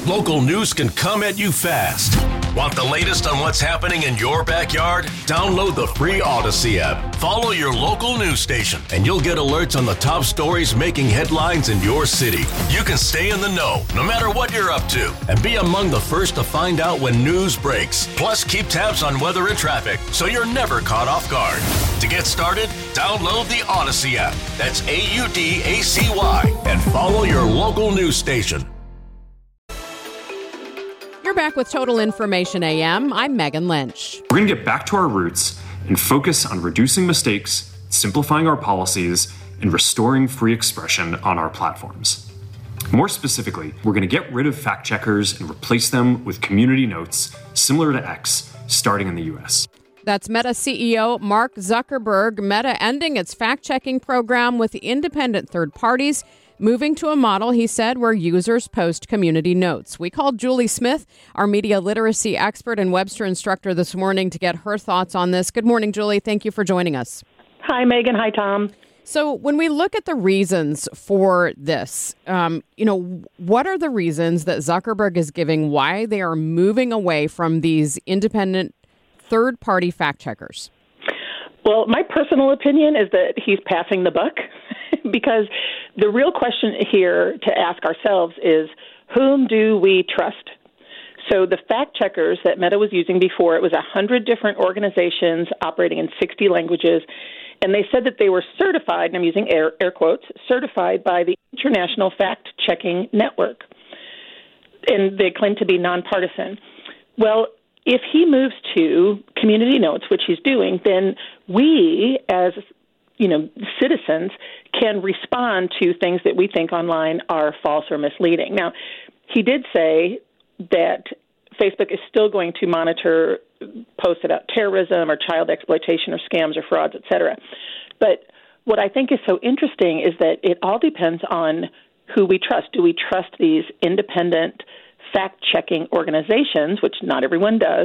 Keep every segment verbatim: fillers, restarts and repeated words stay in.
Local news can come at you fast. Want the latest on what's happening in your backyard? Download the free Odyssey app. Follow your local news station, and you'll get alerts on the top stories making headlines in your city. You can stay in the know, no matter what you're up to, and be among the first to find out when news breaks. Plus, keep tabs on weather and traffic, so you're never caught off guard. To get started, download the Odyssey app. That's A U D A C Y, and follow your local news station. You're back with Total Information A M. I'm Megan Lynch. We're going to get back to our roots and focus on reducing mistakes, simplifying our policies, and restoring free expression on our platforms. More specifically, we're going to get rid of fact checkers and replace them with community notes similar to X, starting in the U S. That's Meta C E O Mark Zuckerberg. Meta ending its fact-checking program with independent third parties, moving to a model, he said, where users post community notes. We called Julie Smith, our media literacy expert and Webster instructor, this morning to get her thoughts on this. Good morning, Julie. Thank you for joining us. Hi, Megan. Hi, Tom. So when we look at the reasons for this, um, you know, what are the reasons that Zuckerberg is giving why they are moving away from these independent third-party fact checkers? Well, my personal opinion is that he's passing the buck because the real question here to ask ourselves is, whom do we trust? So the fact checkers that Meta was using before, it was one hundred different organizations operating in sixty languages, and they said that they were certified, and I'm using air, air quotes, certified by the International Fact-Checking Network. And they claim to be nonpartisan. Well, if he moves to community notes, which he's doing, then we as, you know, citizens can respond to things that we think online are false or misleading. Now, he did say that Facebook is still going to monitor posts about terrorism or child exploitation or scams or frauds, et cetera. But what I think is so interesting is that it all depends on who we trust. Do we trust these independent fact-checking organizations, which not everyone does,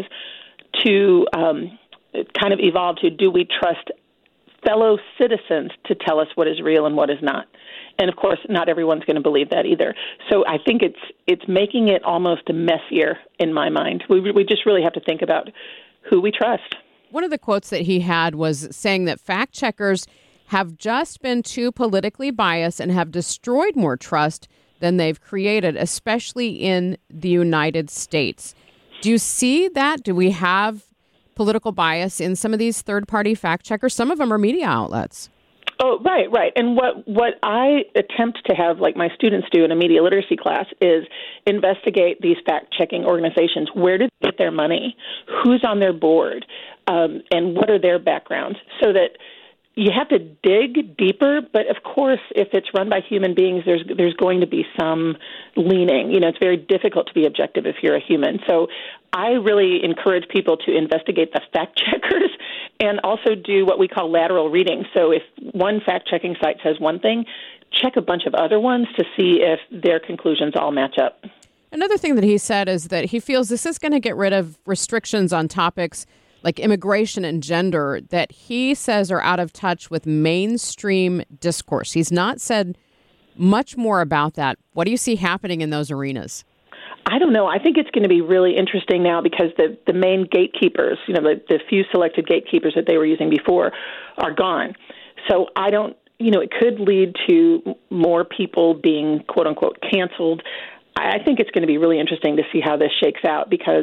to um, kind of evolve to do we trust fellow citizens to tell us what is real and what is not? And, of course, not everyone's going to believe that either. So I think it's it's making it almost messier in my mind. We, we just really have to think about who we trust. One of the quotes that he had was saying that fact checkers have just been too politically biased and have destroyed more trust than they've created, especially in the United States. Do you see that? Do we have political bias in some of these third-party fact checkers? Some of them are media outlets. Oh, right, right. And what, what I attempt to have, like my students do in a media literacy class, is investigate these fact-checking organizations. Where did they get their money? Who's on their board? Um, and what are their backgrounds? So that you have to dig deeper, but of course, if it's run by human beings, there's there's going to be some leaning. You know, it's very difficult to be objective if you're a human. So I really encourage people to investigate the fact checkers and also do what we call lateral reading. So if one fact-checking site says one thing, check a bunch of other ones to see if their conclusions all match up. Another thing that he said is that he feels this is going to get rid of restrictions on topics like immigration and gender that he says are out of touch with mainstream discourse. He's not said much more about that. What do you see happening in those arenas? I don't know. I think it's going to be really interesting now because the, the main gatekeepers, you know, the, the few selected gatekeepers that they were using before are gone. So I don't, you know, it could lead to more people being, quote unquote, canceled. I think it's going to be really interesting to see how this shakes out because,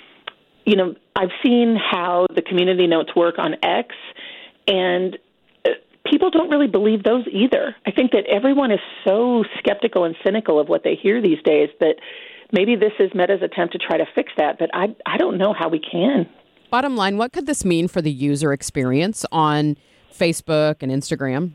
you know, I've seen how the community notes work on X, and people don't really believe those either. I think that everyone is so skeptical and cynical of what they hear these days that maybe this is Meta's attempt to try to fix that, but I, I don't know how we can. Bottom line, what could this mean for the user experience on Facebook and Instagram?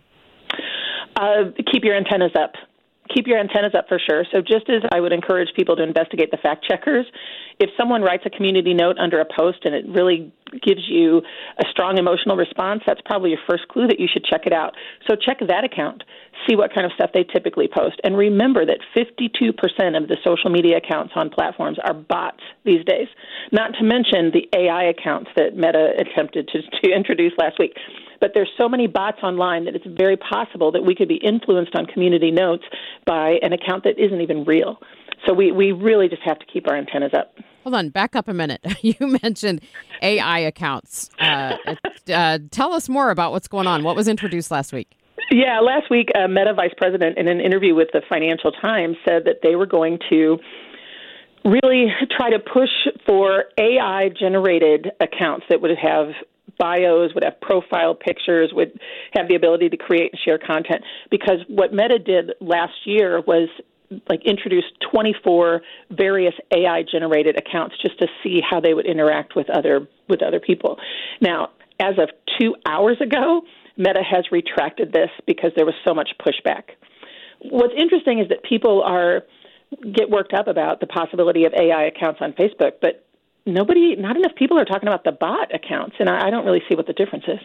Uh, keep your antennas up. Keep your antennas up for sure. So just as I would encourage people to investigate the fact checkers, if someone writes a community note under a post and it really gives you a strong emotional response, that's probably your first clue that you should check it out. So check that account. See what kind of stuff they typically post. And remember that fifty-two percent of the social media accounts on platforms are bots these days, not to mention the A I accounts that Meta attempted to, to introduce last week. But there's so many bots online that it's very possible that we could be influenced on community notes by an account that isn't even real. So we, we really just have to keep our antennas up. Hold on, back up a minute. You mentioned A I accounts. Uh, uh, tell us more about what's going on. What was introduced last week? Yeah, last week, uh, Meta vice president, in an interview with the Financial Times, said that they were going to really try to push for A I-generated accounts that would have bios, would have profile pictures, would have the ability to create and share content. Because what Meta did last year was like introduce twenty-four various A I-generated accounts just to see how they would interact with other with other people. Now, as of two hours ago, Meta has retracted this because there was so much pushback. What's interesting is that people are get worked up about the possibility of A I accounts on Facebook, but nobody, not enough people are talking about the bot accounts, and I, I don't really see what the difference is.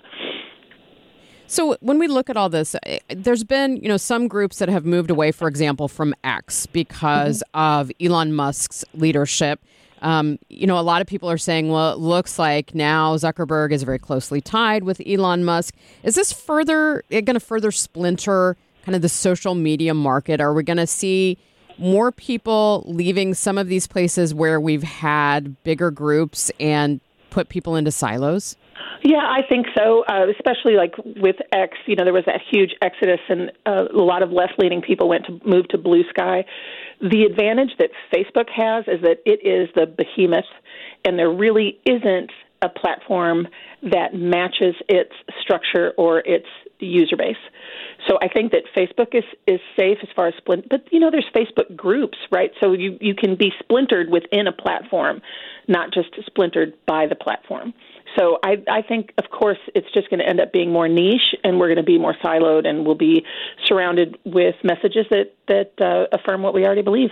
So when we look at all this, there's been, you know, some groups that have moved away, for example, from X because mm-hmm. of Elon Musk's leadership. Um, you know, a lot of people are saying, well, it looks like now Zuckerberg is very closely tied with Elon Musk. Is this further going to further splinter kind of the social media market? Are we going to see more people leaving some of these places where we've had bigger groups and put people into silos? Yeah, I think so, uh, especially like with X. You know, there was that huge exodus, and uh, a lot of left-leaning people went to move to Blue Sky. The advantage that Facebook has is that it is the behemoth, and there really isn't a platform that matches its structure or its user base. So I think that Facebook is, is safe as far as splint, but you know, there's Facebook groups, right? So you, you can be splintered within a platform, not just splintered by the platform. So I, I think, of course, it's just going to end up being more niche, and we're going to be more siloed, and we'll be surrounded with messages that, that uh, affirm what we already believe.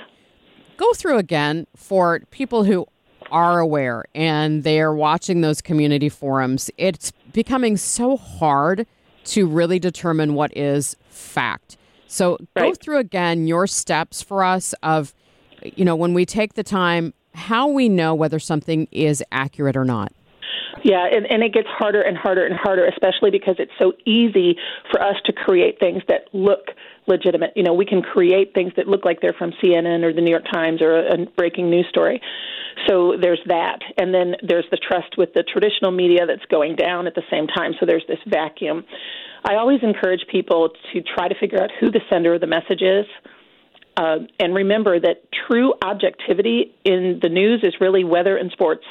Go through again for people who are aware and they are watching those community forums. It's becoming so hard to really determine what is fact. So go right. through again your steps for us of, you know, when we take the time, how we know whether something is accurate or not. Yeah, and, and it gets harder and harder and harder, especially because it's so easy for us to create things that look legitimate. You know, we can create things that look like they're from C N N or the New York Times or a, a breaking news story. So there's that. And then there's the trust with the traditional media that's going down at the same time. So there's this vacuum. I always encourage people to try to figure out who the sender of the message is. Uh, and remember that true objectivity in the news is really weather and sports.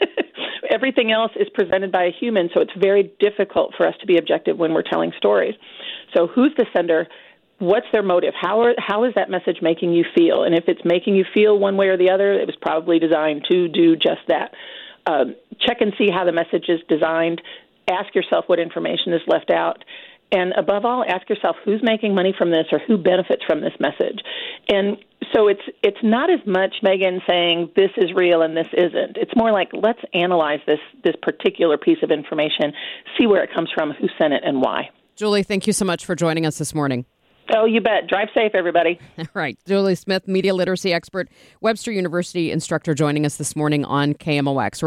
Everything else is presented by a human, so it's very difficult for us to be objective when we're telling stories. So who's the sender? What's their motive? How are, how is that message making you feel? And if it's making you feel one way or the other, it was probably designed to do just that. Um, check and see how the message is designed. Ask yourself what information is left out. And above all, ask yourself who's making money from this or who benefits from this message. And so it's it's not as much, Megan, saying this is real and this isn't. It's more like let's analyze this this particular piece of information, see where it comes from, who sent it, and why. Julie, thank you so much for joining us this morning. Oh, you bet. Drive safe, everybody. All right. Julie Smith, media literacy expert, Webster University instructor, joining us this morning on K M O X. We're